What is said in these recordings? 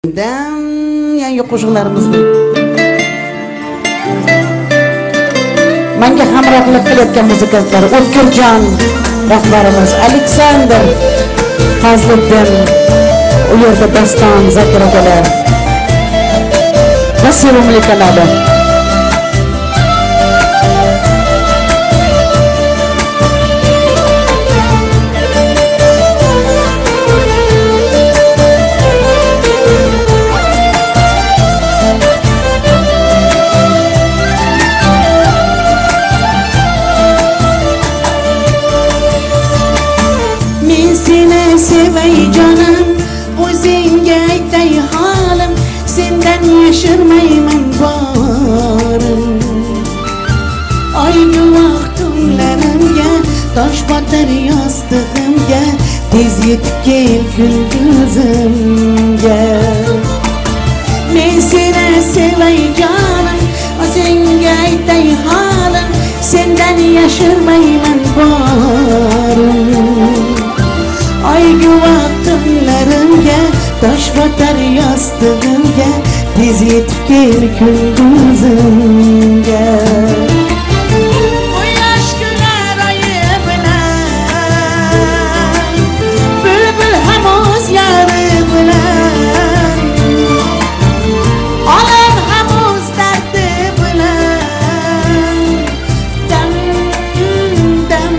Yangi qo'shiqlarimizni menga hamrohlik qilayotgan muzikantlar O'tkirjon rahbarimiz Aleksandr Fazliddin, u yerda Daston Zakir akalar va sevimli kanali sevay canım, o'zingga aytay holim, sendan yashirmayman borim. Oy guvoh kunlarimga, tosh botar yostig'imga, tez yetib kel kunduzimga. Men seni sevay canım, o'zingga aytay holim, sendan yashirmayman borim. Ay guvoh tunlarimga, tosh botar yostig'imga, tez yetib kel kunduzimga. Quyosh kular oyi bilan, bulbul ham o'z yori bilan, olam ham o'z dardi bilan, dam dam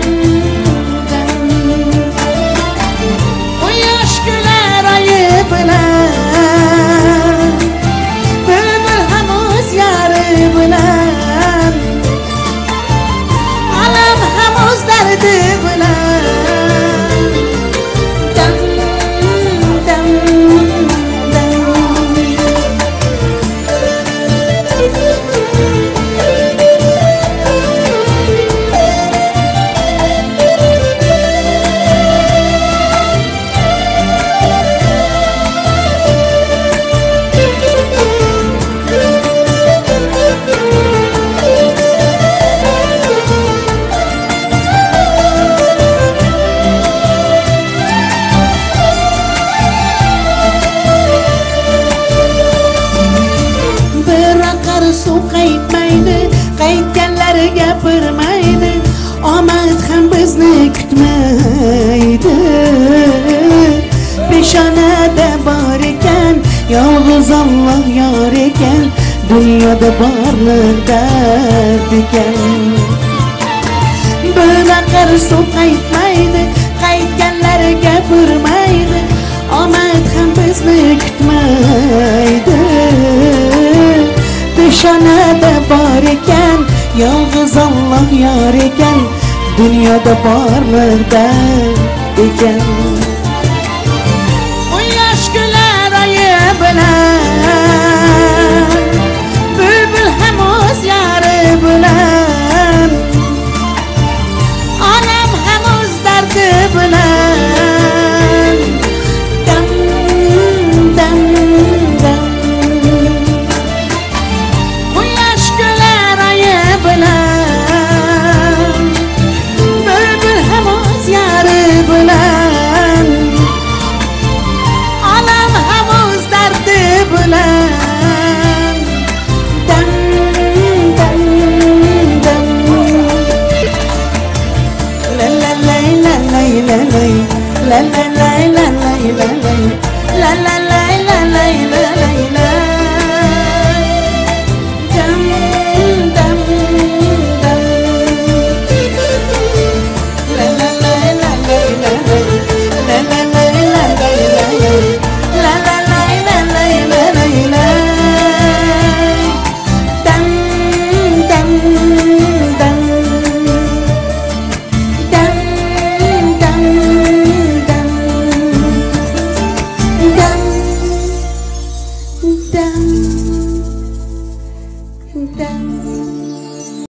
suv qaytmaydi, qaytganlari gapirmaydi, omad ham bizni kutmaydi. Peshonada bor ekan, yolg'iz Alloh yor ekan, dunyoda borliq dard ekan. Bo'laqar suv qaytmaydi, qaytganlari gapirmaydi, omad ham bizni kutmaydi. Peshonada bor ekan, yolg'iz Alloh yor ekan, dunyoda borliq dard ekan.